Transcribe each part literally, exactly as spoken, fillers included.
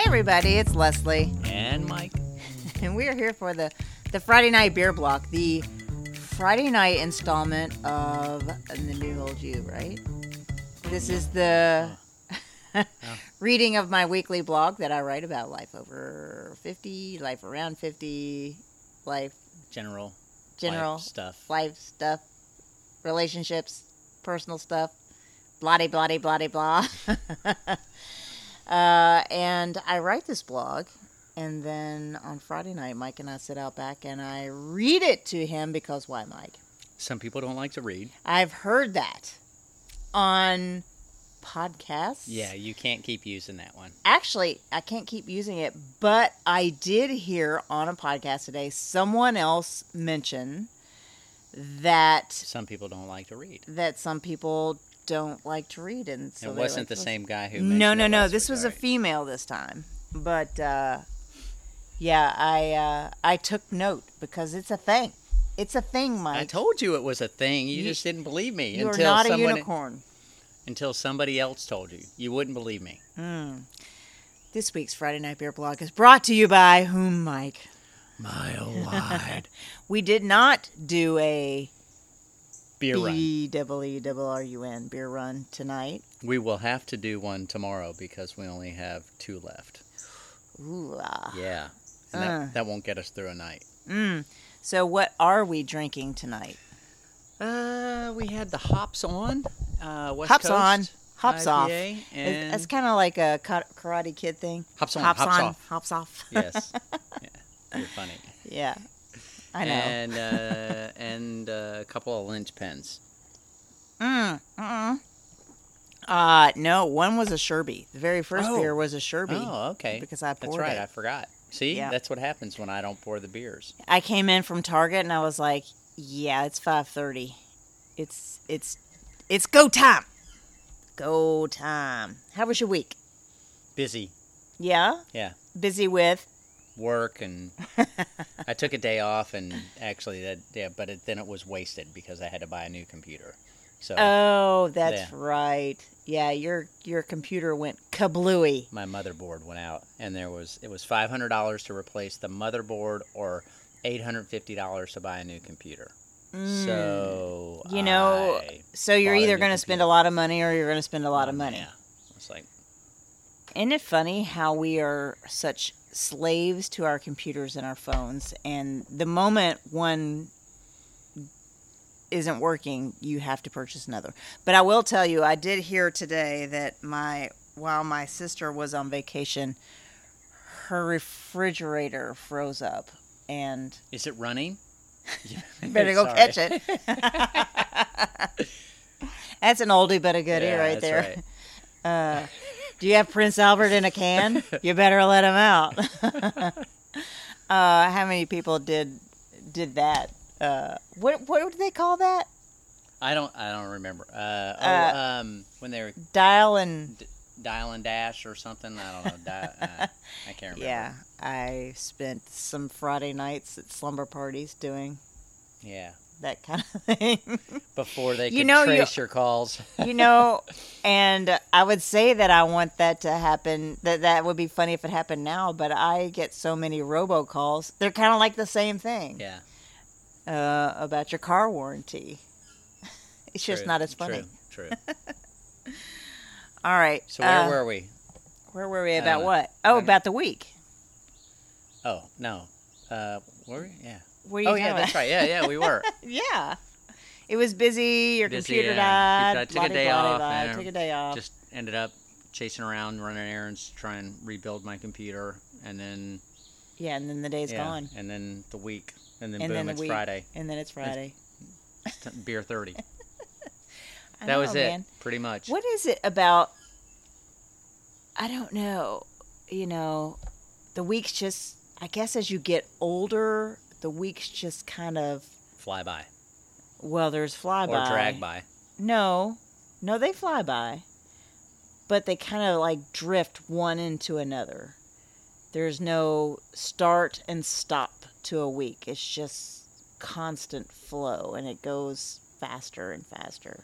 everybody, it's Leslie. And Mike. And we are here for the, the Friday Night Beer Block, the Friday night installment of The New Old You, right? This is the Oh. reading of my weekly blog that I write about life over fifty, life around fifty, life, General. general life stuff. life stuff, relationships, personal stuff, blah blah blah blah. uh, and I write this blog, and then on Friday night, Mike and I sit out back and I read it to him because why, Mike? Some people don't like to read. I've heard that on podcasts. Yeah, you can't keep using that one. Actually, I can't keep using it, but I did hear on a podcast today someone else mention that Some people don't like to read. that some people don't like to read, and so it they wasn't like the to same guy who listen. No, mentioned no, it no. last This week, was a alright. female this time, but uh, yeah, I uh, I took note because it's a thing. It's a thing, Mike. I told you it was a thing. You, You- just didn't believe me you are until not a someone unicorn. until somebody else told you. You wouldn't believe me. Mm. This week's Friday Night Beer Blog is brought to you by whom, Mike? Mile wide. We did not do a Beer run. B double E double R U N beer run tonight. We will have to do one tomorrow because we only have two left. Ooh, ah. Yeah. And Uh. that, that won't get us through a night. Mm. So what are we drinking tonight? Uh, we had the hops on. Uh, West Hops Coast on, hops off. I P A, It- And It's kind of like a Ka- Karate Kid thing. hops on, hops, hops on, off. hops off. Yes. Yeah, you're funny. Yeah, I know. And uh, and uh, a couple of lynch pens. Mm, uh-uh. Uh, no, one was a Sherby. The very first Oh. beer was a Sherby. Oh, okay. Because I poured That's right. it. I forgot. See, Yeah. that's what happens when I don't pour the beers. I came in from Target and I was like, "Yeah, it's five thirty. It's it's it's go time. Go time." How was your week? Busy. Yeah, Yeah. busy with. Work and I took a day off and actually that yeah, but it, then it was wasted because I had to buy a new computer. So Oh, that's Yeah. right. Yeah, your your computer went kablooey. my motherboard went out and there was it was five hundred dollars to replace the motherboard or eight hundred fifty dollars to buy a new computer. So You know, I So you're bought a either new going to spend a computer. lot of money or you're going to spend a lot of Oh, money. Yeah. It's like Isn't it funny how we are such slaves to our computers and our phones, and the moment one isn't working, you have to purchase another. But I will tell you, I did hear today that my while my sister was on vacation, her refrigerator froze up, and is it running? you better go Sorry. catch it. That's an oldie but a goodie Yeah, right that's there. right. Uh, do you have Prince Albert in a can? You better let him out. uh, how many people did did that? Uh, what what do they call that? I don't I don't remember. Uh, oh, Uh, um, when they were Dial and d- dial and dash or something. I don't know. Di- uh, I can't remember. yeah. I spent some Friday nights at slumber parties doing Yeah. that kind of thing. Before they could You know, you- trace your calls. You know, and I would say that I want that to happen, that that would be funny if it happened now, but I get so many robocalls. They're kind of like the same thing Yeah. uh, about your car warranty. It's just True, not as funny. True. True. All right. So where uh, were we? Where were we I about don't know. what? I Oh, don't- about the week. Oh no. Uh, were we? Yeah. Were you Oh yeah, talking that's about- right. Yeah, yeah, we were. Yeah. It was busy. Your Busy, computer yeah. died. I took a blah, day blah, off, blah, and Took a day off. Just ended up chasing around, running errands, trying to rebuild my computer, and then yeah, and then the day's yeah, gone. and then the week, and then And boom, then the it's week. Friday. And then it's Friday. T- Beer thirty. I That know, was it, man. pretty much. What is it about? I don't know. You know, the weeks just, I guess as you get older, the weeks just kind of, Fly by well, there's flyby. or drag by. No, no, they fly by. But they kind of like drift one into another. There's no start and stop to a week. It's just constant flow, and it goes faster and faster.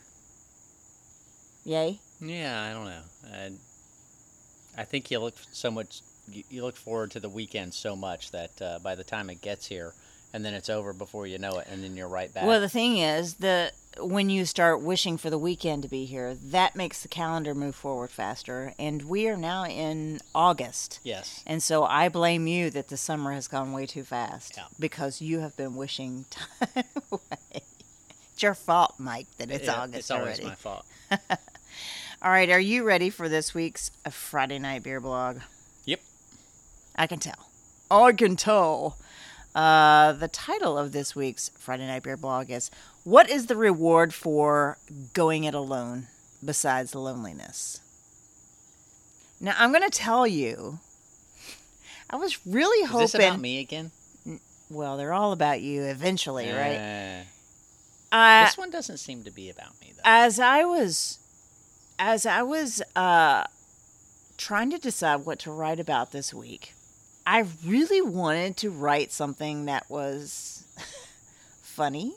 Yay? Yeah, I don't know. I, I think you look so much you, you look forward to the weekend so much that uh, by the time it gets here, and then it's over before you know it, and then you're right back. Well, the thing is, the when you start wishing for the weekend to be here, that makes the calendar move forward faster. And we are now in August. Yes. And so I blame you that the summer has gone way too fast. Yeah. Because you have been wishing time away. It's your fault, Mike, that it's Yeah, August it's always already. my fault. All right, are you ready for this week's Friday Night Beer Blog? Yep. I can tell. I can tell. Uh, the title of this week's Friday Night Beer Blog is, What is the reward for going it alone besides the loneliness? Now, I'm going to tell you, I was really Is hoping... this about me again? Well, they're all about you eventually, right? Uh, Uh, this one doesn't seem to be about me, though. as I was... As I was uh, trying to decide what to write about this week, I really wanted to write something that was funny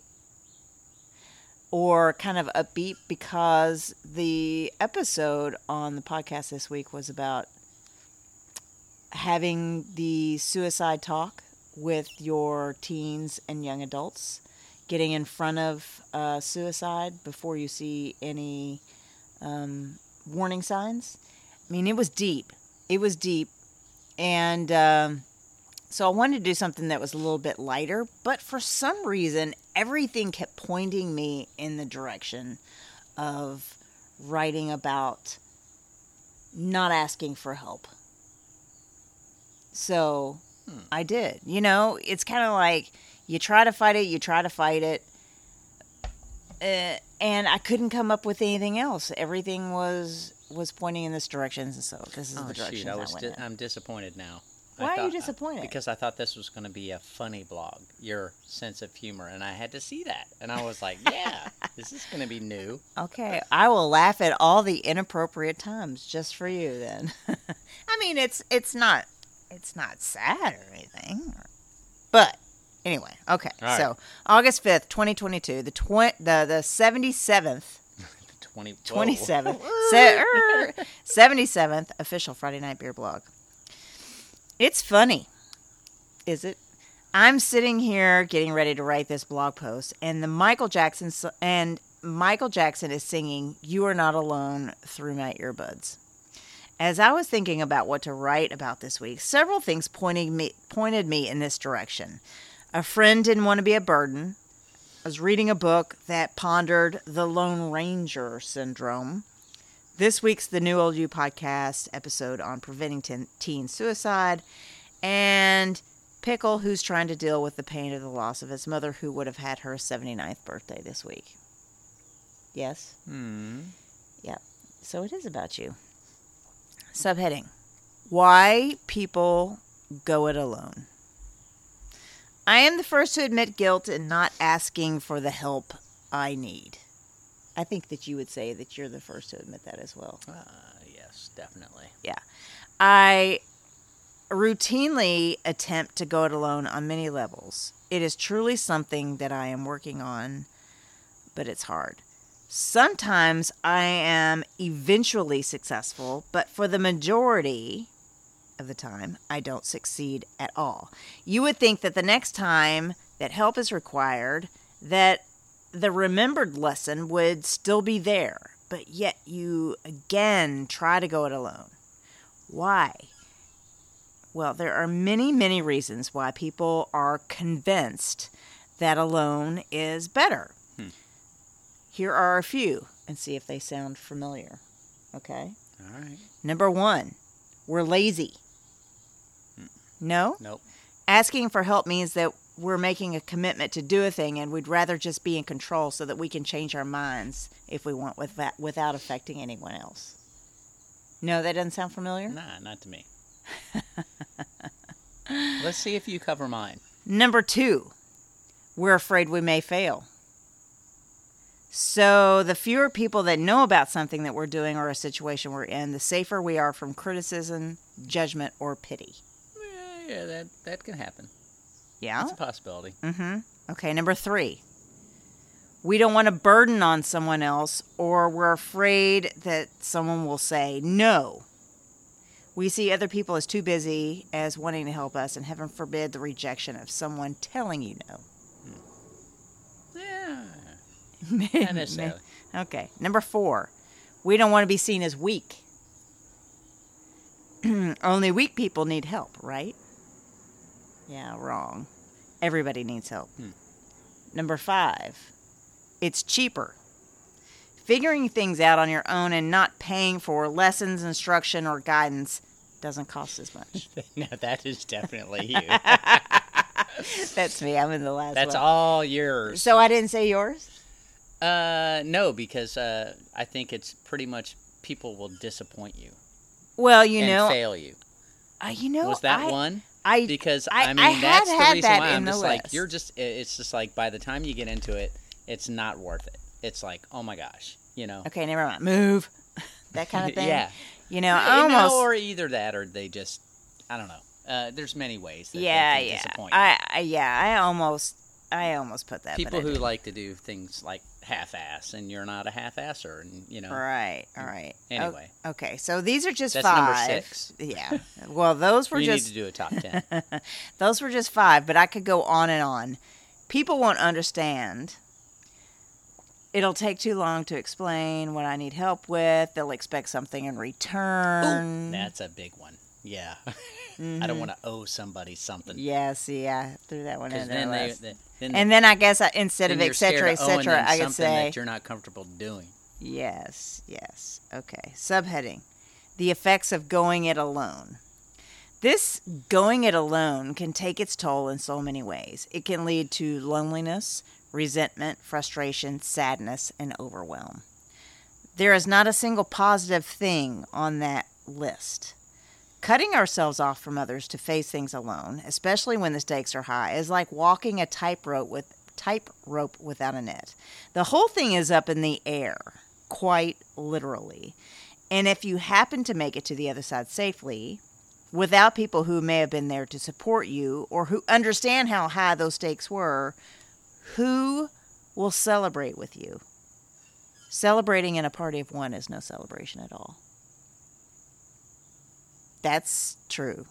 or kind of upbeat, because the episode on the podcast this week was about having the suicide talk with your teens and young adults, getting in front of uh, suicide before you see any um, warning signs. I mean, it was deep. It was deep. And um, so I wanted to do something that was a little bit lighter, but for some reason, everything kept pointing me in the direction of writing about not asking for help. So hmm. I did. You know, it's kind of like you try to fight it, you try to fight it. Uh, and I couldn't come up with anything else. Everything was was pointing in this direction, and so this is oh, the direction shoot, I I was went di- in. I'm disappointed now. Why I are thought, you disappointed? Uh, because I thought this was going to be a funny blog, your sense of humor, and I had to see that. And I was like, yeah, this is going to be new. Okay, I will laugh at all the inappropriate times just for you then. I mean, it's it's not it's not sad or anything. But anyway, okay. Right. So, August fifth, twenty twenty-two, the tw- the the seventy-seventh twenty, twenty-seventh se- seventy-seventh official Friday Night Beer Blog. It's funny. Is it? I'm sitting here getting ready to write this blog post, and the Michael Jackson and Michael Jackson is singing "You Are Not Alone" through my earbuds. As I was thinking about what to write about this week, several things pointing me pointed me in this direction. A friend didn't want to be a burden. I was reading a book that pondered the Lone Ranger syndrome. This week's The New Old You podcast episode on preventing teen, teen suicide, and Pickle, who's trying to deal with the pain of the loss of his mother, who would have had her seventy-ninth birthday this week. Yes? Hmm. Yep. So it is about you. Subheading: Why people go it alone. I am the first to admit guilt in not asking for the help I need. I think that you would say that you're the first to admit that as well. Uh, yes, definitely. Yeah. I routinely attempt to go it alone on many levels. It is truly something that I am working on, but it's hard. Sometimes I am eventually successful, but for the majority of the time, I don't succeed at all. You would think that the next time that help is required, that the remembered lesson would still be there, but yet you again try to go it alone. Why? Well, there are many, many reasons why people are convinced that alone is better. Hmm. Here are a few, and see if they sound familiar. Okay? All right. Number one, we're lazy. Hmm. No? Nope. Asking for help means that we're making a commitment to do a thing, and we'd rather just be in control so that we can change our minds if we want with that, without affecting anyone else. No, that doesn't sound familiar? Nah, not to me. Let's see if you cover mine. Number two, we're afraid we may fail. So the fewer people that know about something that we're doing or a situation we're in, the safer we are from criticism, judgment, or pity. Yeah, yeah that, that can happen. Yeah? That's a possibility. Mm-hmm. Okay, number three. We don't want to burden on someone else, or we're afraid that someone will say no. We see other people as too busy as wanting to help us, and heaven forbid the rejection of someone telling you no. Yeah. Not necessarily. Okay. Number four, we don't want to be seen as weak. Only weak people need help, right? Yeah, wrong. Everybody needs help. Hmm. Number five, it's cheaper. Figuring things out on your own and not paying for lessons, instruction, or guidance doesn't cost as much. No, that is definitely you. That's me. I'm in the last That's one. all yours. So I didn't say yours? Uh, no, because uh, I think it's pretty much people will disappoint you Well, you and know, fail you. uh, you know, Was that I, one? I Because I- I, mean, I had that's the had reason that why in I'm the just like, list. you're just. It's just like by the time you get into it, it's not worth it. It's like, oh my gosh, you know. Okay, never mind. Move. That kind of thing. Yeah. You know, You I almost. know, or either that, or they just, I don't know. Uh, there's many ways that yeah, they can yeah. disappoint you. I, I, yeah, I almost, I almost put that. People but I who didn't. like to do things like half-ass, and you're not a half-asser, and you know. Right. All right. Anyway. O- okay, so these are just That's five. number six. Yeah. Well, those were We just. need to do a top ten. Those were just five, but I could go on and on. People won't understand. It'll take too long to explain what I need help with. They'll expect something in return. Ooh, that's a big one. Yeah. Mm-hmm. I don't want to owe somebody something. Yeah, see, I threw that one in Because there. then they, last. they then, And then I guess I, instead then of you're et scared cetera, et of owing cetera, them I could something say that you're not comfortable doing. yes, yes. Okay. Subheading: the effects of going it alone. This going it alone can take its toll in so many ways. It can lead to loneliness, resentment, frustration, sadness, and overwhelm. There is not a single positive thing on that list. Cutting ourselves off from others to face things alone, especially when the stakes are high, is like walking a tightrope with tightrope without a net. The whole thing is up in the air, quite literally. And if you happen to make it to the other side safely, without people who may have been there to support you or who understand how high those stakes were, who will celebrate with you? Celebrating in a party of one is no celebration at all. That's true.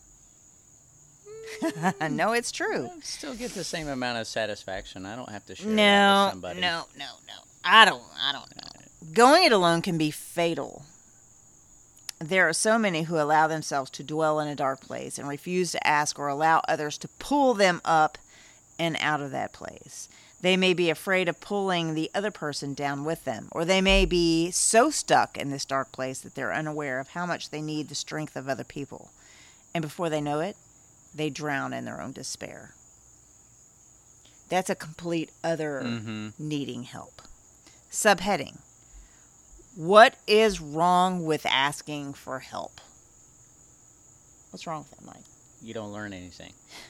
No, it's true. I still get the same amount of satisfaction. I don't have to share that No, with somebody. no, no, no. I don't. I don't know. Going it alone can be fatal. There are so many who allow themselves to dwell in a dark place and refuse to ask or allow others to pull them up and out of that place. They may be afraid of pulling the other person down with them, or they may be so stuck in this dark place that they're unaware of how much they need the strength of other people. And before they know it, they drown in their own despair. That's a complete other Mm-hmm. needing help. Subheading: what is wrong with asking for help? What's wrong with that, Mike? You don't learn anything.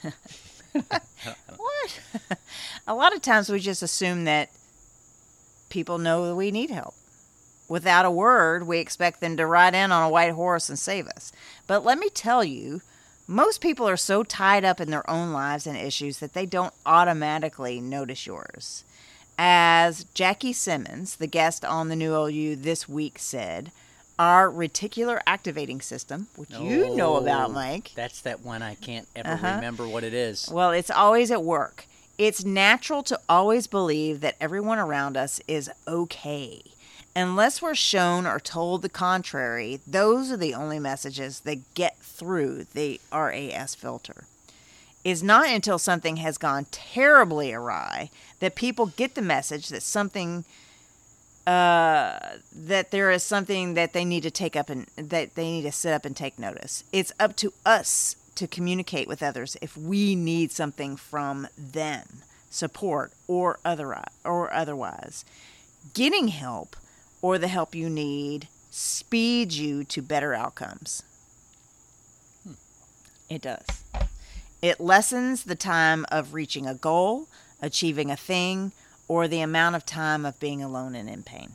What? A lot of times we just assume that people know that we need help. Without a word, we expect them to ride in on a white horse and save us. But let me tell you, most people are so tied up in their own lives and issues that they don't automatically notice yours. As Jackie Simmons, the guest on the New L U this week, said, our reticular activating system, which you know about, Oh, Mike. That's that one I can't ever Uh-huh. remember what it is. Well, it's always at work. It's natural to always believe that everyone around us is okay. Unless we're shown or told the contrary, those are the only messages that get through the R A S filter. It's not until something has gone terribly awry that people get the message that something uh, that there is something that they need to take up and that they need to sit up and take notice. It's up to us to communicate with others if we need something from them, support or other or otherwise. Getting help or the help you need speeds you to better outcomes. Hmm. It does. It lessens the time of reaching a goal, achieving a thing, or the amount of time of being alone and in pain.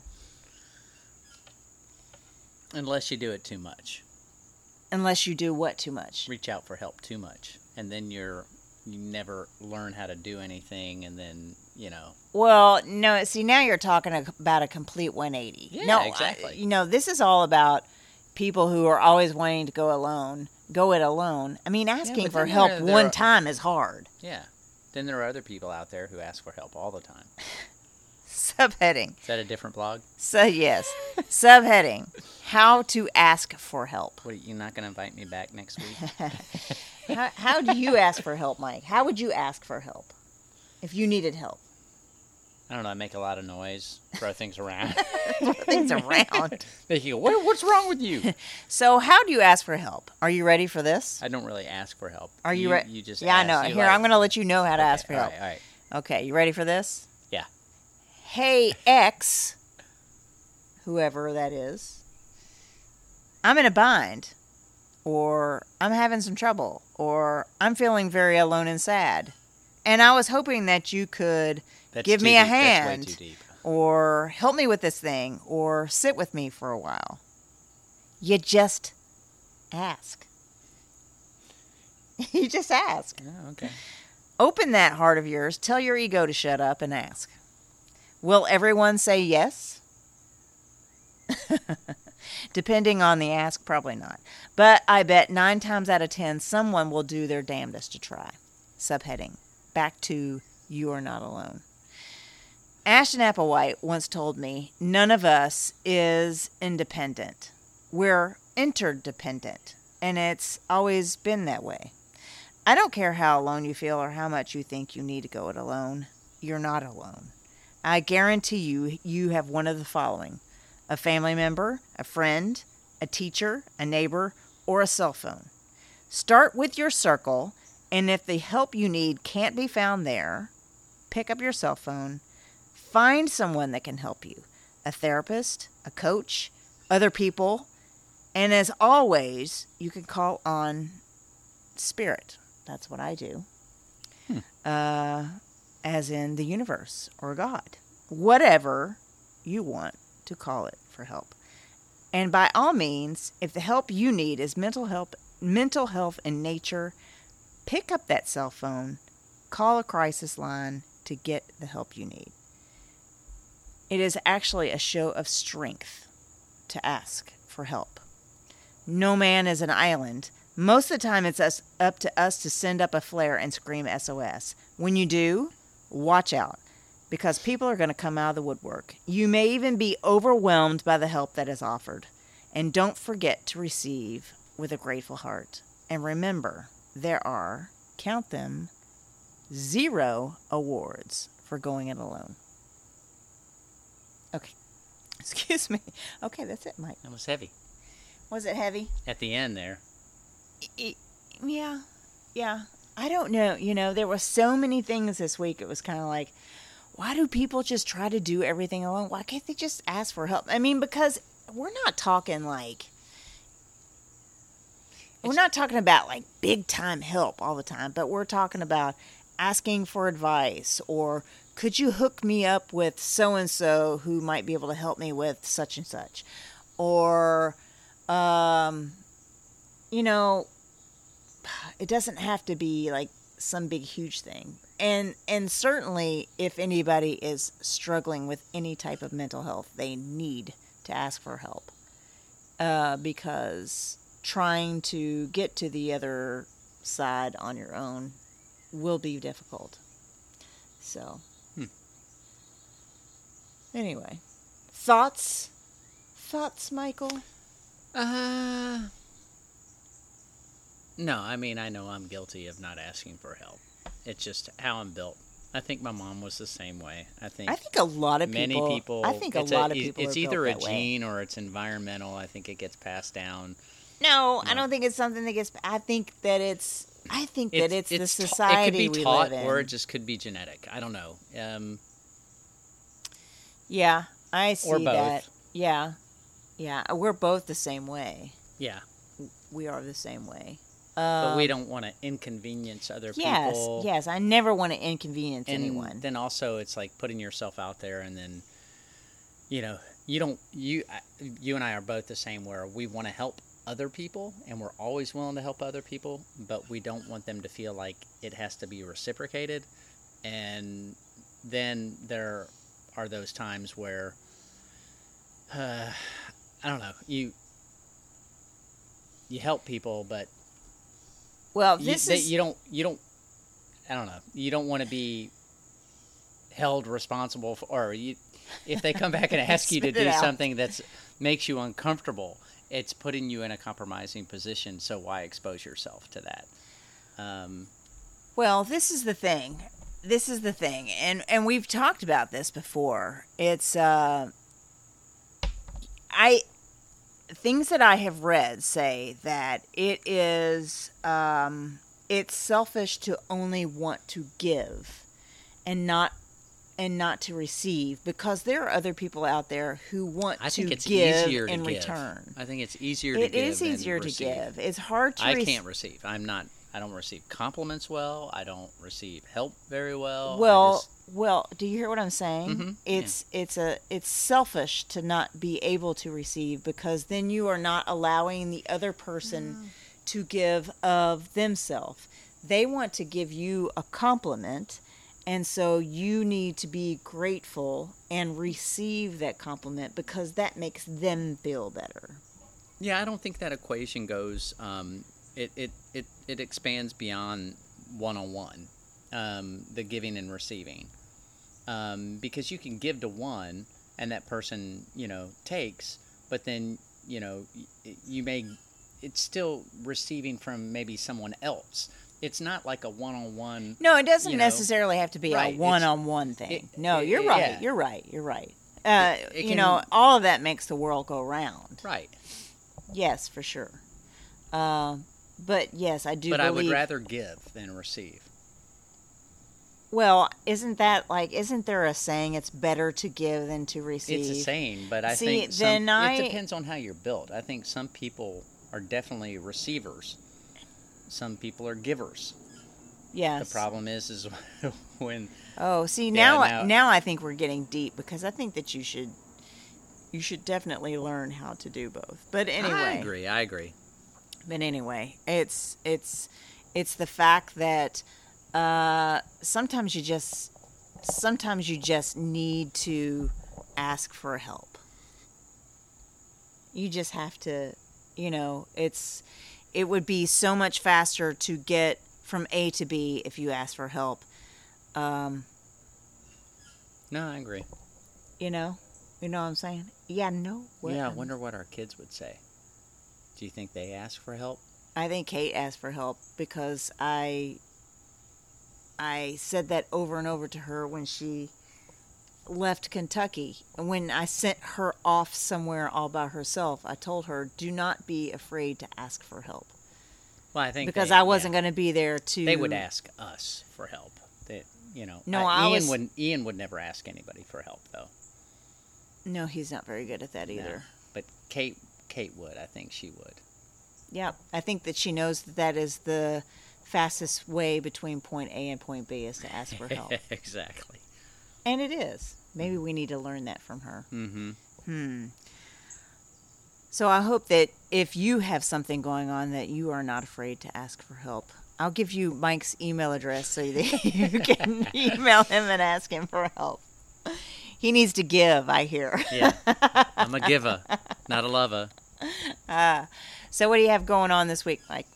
Unless you do it too much. Unless you do what too much? Reach out for help too much. And then you're you never learn how to do anything, and then, you know. Well, no, see, now you're talking about a complete one eighty. Yeah, no, exactly. I, you know, this is all about people who are always wanting to go alone go it alone. I mean, asking but for then help there- there one are- time is hard. Yeah. Then there are other people out there who ask for help all the time. Subheading. Is that a different blog? So, yes. Subheading. How to ask for help. What, you're not going to invite me back next week? How, how do you ask for help, Mike? How would you ask for help if you needed help? I don't know. I make a lot of noise, throw things around. Things around. They go, what, what's wrong with you? So, how do you ask for help? Are you ready for this? I don't really ask for help. Are you, you ready? You just yeah, ask. I know. You Here, like- I'm going to let you know how to Okay, ask for all help. right, all right. Okay, you ready for this? Yeah. Hey, X, whoever that is, I'm in a bind, or I'm having some trouble, or I'm feeling very alone and sad. And I was hoping that you could That's give too me a deep. hand, That's way too deep. or help me with this thing, or sit with me for a while. You just ask. You just ask. Oh, okay. Open that heart of yours. Tell your ego to shut up and ask. Will everyone say yes? Depending on the ask, probably not. But I bet nine times out of ten, someone will do their damnedest to try. Subheading. Back to You Are Not Alone. Ashton Applewhite once told me, none of us is independent. We're interdependent. And it's always been that way. I don't care how alone you feel or how much you think you need to go it alone. You're not alone. I guarantee you, you have one of the following: a family member, a friend, a teacher, a neighbor, or a cell phone. Start with your circle, and if the help you need can't be found there, pick up your cell phone, find someone that can help you, a therapist, a coach, other people, and as always, you can call on spirit. That's what I do. Hmm. Uh, as in the universe or God. Whatever you want to call it for help. And by all means, if the help you need is mental help, mental health in nature, pick up that cell phone, call a crisis line to get the help you need. It is actually a show of strength to ask for help. No man is an island. Most of the time, it's us, up to us to send up a flare and scream S O S. When you do, watch out, because people are going to come out of the woodwork. You may even be overwhelmed by the help that is offered. And don't forget to receive with a grateful heart. And remember, there are, count them, zero awards for going it alone. Okay. Excuse me. Okay, that's it, Mike. That was heavy. Was it heavy? At the end there. It, yeah, yeah. I don't know. You know, there were so many things this week. It was kind of like, why do people just try to do everything alone? Why can't they just ask for help? I mean, because we're not talking like, we're not talking about like big time help all the time, but we're talking about asking for advice, or could you hook me up with so and so who might be able to help me with such and such, or um. You know, it doesn't have to be like some big, huge thing. And and certainly if anybody is struggling with any type of mental health, they need to ask for help. Uh, because trying to get to the other side on your own will be difficult. So, hmm. Anyway, thoughts? Thoughts, Michael? Uh... No, I mean, I know I'm guilty of not asking for help. It's just how I'm built. I think my mom was the same way. I think I think a lot of many people. people. I think a it's lot of people. It's are either a built that way. gene or it's environmental. I think it gets passed down. No, I No. don't think it's something that gets. I think that it's. I think that it's, the ta- society it could be we taught, live in. or it just could be genetic. I don't know. Um, yeah, I see or both. that. Yeah, yeah, we're both the same way. Yeah, We are the same way. but Um, we don't want to inconvenience other Yes, people. yes. I never want to inconvenience and anyone. then also it's like putting yourself out there, and then you know you don't you I- you and I are both the same, where we want to help other people and we're always willing to help other people, but we don't want them to feel like it has to be reciprocated. And then there are those times where uh, I don't know, you you help people, but Well, you, this they, is you don't you don't I don't know. You don't want to be held responsible for, or you, if they come back and ask you to Spit it do out. something that makes you uncomfortable, it's putting you in a compromising position. So why expose yourself to that? Um, Well, this is the thing. This is the thing, and and we've talked about this before. It's uh, I things that I have read say that it is um, it's selfish to only want to give, and not and not to receive, because there are other people out there who want I to think it's give easier to in give. return. I think it's easier to It give. is than easier to receive. give. It's hard to. I rec- can't receive. I'm not. I don't receive compliments well. I don't receive help very well. I Well, just- well, do you hear what I'm saying? Mhm, It's it's a it's selfish to not be able to receive, because then you are not allowing the other person to give of themselves. They want to give you a compliment, and so you need to be grateful and receive that compliment, because that makes them feel better. yeah, I don't think that equation goes. Um, it, it it it expands beyond one on one, the giving and receiving, um, because you can give to one and that person, you know, takes, but then you know y- you may it's still receiving from maybe someone else. It's not like a one on one. No, it doesn't You know, necessarily have to be right, a it's- one-on-one thing. it- no, it- you're it- right. yeah. You're right. You're right. Uh, It- it you can- know, all of that makes the world go round. Right. Yes, for sure. Uh, but yes, I do But I would believe. rather give than receive. Well, isn't that like? Isn't there a saying? It's better to give than to receive. It's a saying, but I See, think some, then I- it depends on how you're built. I think some people are definitely receivers. Some people are givers. Yes. The problem is, is when Oh, see Yeah, now, now- now I think we're getting deep, because I think that you should, you should definitely learn how to do both. But anyway, I agree. I agree. But anyway, it's it's it's the fact that uh, sometimes you just sometimes you just need to ask for help. You just have to, you know, it's it would be so much faster to get from A to B if you ask for help. Um, No, I agree. you know, you know what I'm saying? Yeah, no. What? Yeah, I wonder what our kids would say. Do you think they ask for help? I think Kate asked for help, because I I said that over and over to her when she left Kentucky. When I sent her off somewhere all by herself, I told her, do not be afraid to ask for help. Well, I think Because they- I wasn't yeah. going to be there to... They would ask us for help. They, you know. No, I, I Ian was- would. Ian would never ask anybody for help, though. No, he's not very good at that No. either. But Kate, Kate would. I think she would. Yeah, I think that she knows that that is the fastest way between point A and point B, is to ask for help. Exactly. And it is. Maybe we need to learn that from her. Mm-hmm. Hmm. So I hope that if you have something going on, that you are not afraid to ask for help. I'll give you Mike's email address so that you can email him and ask him for help. He needs to give, I hear. Yeah. I'm a giver, not a lover. Uh, so what do you have going on this week, Mike?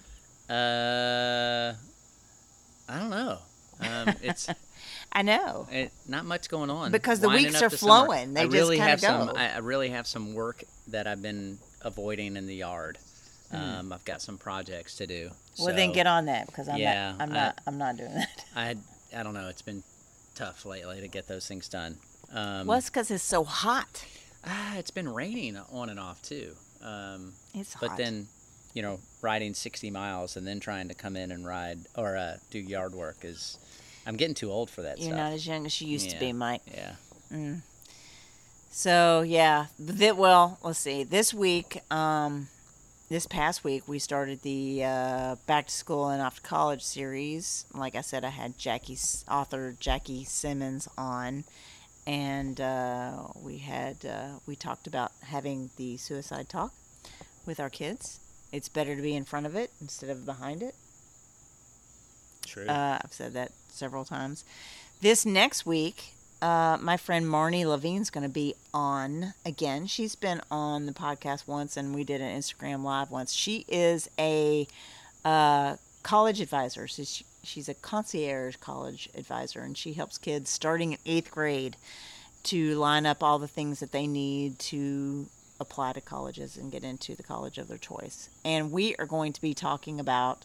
Uh, I don't know. Um, it's I know. it, not much going on Because the Winding weeks up are the summer. flowing. They I just really kinda have some. go. I, I really have some work that I've been avoiding in the yard. Um, I've got some projects to do. Hmm. Well, then so get on that, because I'm Yeah, not. I'm I- not. I'm not doing that. I I don't know. It's been tough lately to get those things done. Um, Well, it's because it's so hot. ah, it's been raining on and off too. Um, It's hot. but then, you know, riding sixty miles and then trying to come in and ride or uh, do yard work is. I'm getting too old for that You're stuff. not as young as you used to Yeah. be, Mike. Yeah. Mm. So yeah, that well, let's see. This week, um, this past week, we started the uh, back to school and off to college series. Like I said, I had Jackie's author Jackie Simmons on, and uh, we had uh, we talked about having the suicide talk with our kids. It's better to be in front of it instead of behind it. True. Uh, I've said that several times. This next week, uh, my friend Marnie Levine's going to be on again. She's been on the podcast once, and we did an Instagram Live once. She is a uh, college advisor. So she, she's a concierge college advisor, and she helps kids starting in eighth grade to line up all the things that they need to apply to colleges and get into the college of their choice. And we are going to be talking about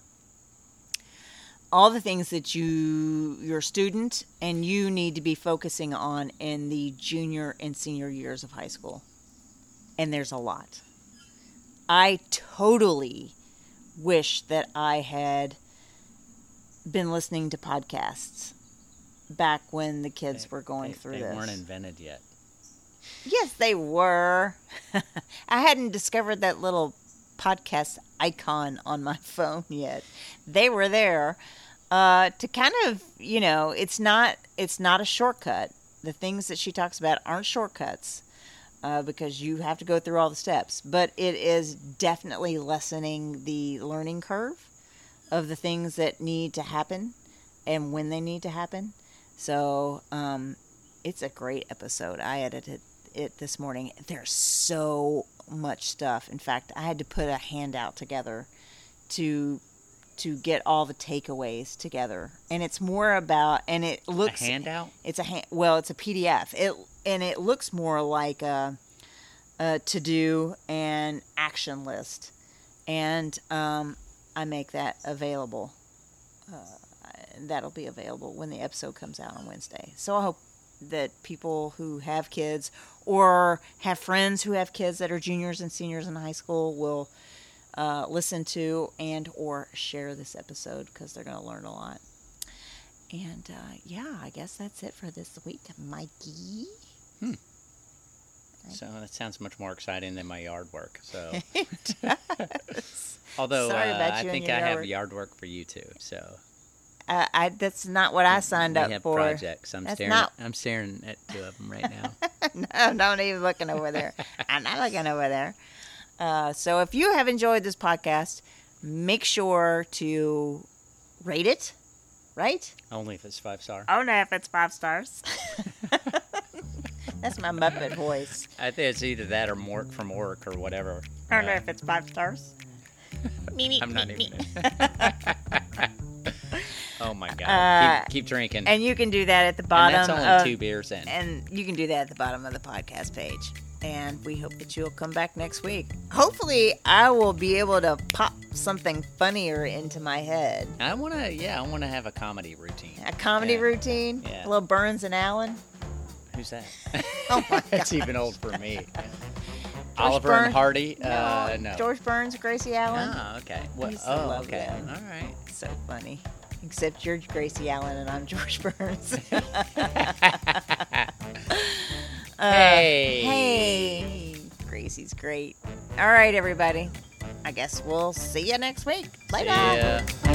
all the things that you, your student, and you need to be focusing on in the junior and senior years of high school. And there's a lot. I totally wish that I had been listening to podcasts back when the kids They- were going they, through they this. weren't invented yet. Yes, they were. I hadn't discovered that little podcast icon on my phone yet. They were there uh, to kind of, you know, it's not it's not a shortcut. The things that she talks about aren't shortcuts uh, because you have to go through all the steps. But it is definitely lessening the learning curve of the things that need to happen and when they need to happen. So um, it's a great episode. I edited it this morning. There's so much stuff. In fact, I had to put a handout together to to get all the takeaways together. And it's more about, and it looks A handout? It's a hand, well, it's a P D F. It and it looks more like a, a to do and action list. And um, I make that available. Uh, that'll be available when the episode comes out on Wednesday. So I hope that people who have kids or have friends who have kids that are juniors and seniors in high school will uh, listen to and or share this episode because they're going to learn a lot. And uh, yeah, I guess that's it for this week, Mikey. Hmm. So that sounds much more exciting than my yard work. So, although Sorry uh, about I you and think your I yard have work. yard work for you too. So Uh, I that's not what I signed we up have for. projects. I'm That's staring. not- I'm staring at two of them right now. No, don't even looking over there. I'm not looking over there. Uh, so if you have enjoyed this podcast, make sure to rate it, right? Only if it's five star. Oh, no, if it's five stars. That's my Muppet voice. I think it's either that or Mort from Orc or whatever. I don't know Uh, if it's five stars. Me, me, I'm not me, even. me. Oh my god! Uh, keep, keep drinking. And you can do that at the And bottom that's only of, two beers in. and you can do that at the bottom of the podcast page. And we hope that you'll come back next week. Hopefully, I will be able to pop something funnier into my head. I want to, yeah, I want to have a comedy routine. A comedy Yeah. routine. Yeah. A little Burns and Allen. Who's that? Oh my That's God. even old for me. Oliver Burns- and Hardy? Uh, no. George Burns, Gracie Allen. Oh, okay. Well, used to oh, love okay. them. All right. So funny. Except you're Gracie Allen and I'm George Burns. Uh, Hey. Hey. Gracie's great. All right, everybody. I guess we'll see you next week. Later. See ya.